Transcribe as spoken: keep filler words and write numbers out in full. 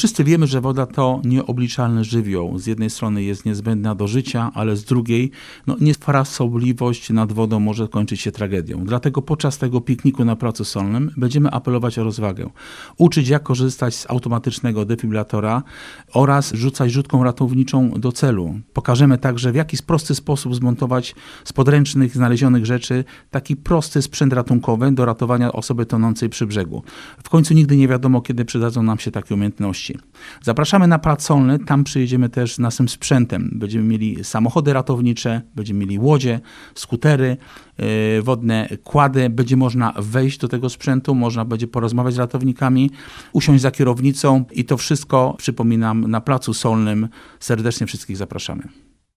wszyscy wiemy, że woda to nieobliczalny żywioł. Z jednej strony jest niezbędna do życia, ale z drugiej no, niefrasobliwość nad wodą może kończyć się tragedią. Dlatego podczas tego pikniku na placu solnym będziemy apelować o rozwagę. Uczyć, jak korzystać z automatycznego defibrylatora oraz rzucać rzutką ratowniczą do celu. Pokażemy także, w jaki prosty sposób zmontować z podręcznych znalezionych rzeczy taki prosty sprzęt ratunkowy do ratowania osoby tonącej przy brzegu. W końcu nigdy nie wiadomo, kiedy przydadzą nam się takie umiejętności. Zapraszamy na plac solny, tam przyjedziemy też z naszym sprzętem. Będziemy mieli samochody ratownicze, będziemy mieli łodzie, skutery, yy, wodne kłady. Będzie można wejść do tego sprzętu, można będzie porozmawiać z ratownikami, usiąść za kierownicą i to wszystko, przypominam, na placu solnym. Serdecznie wszystkich zapraszamy.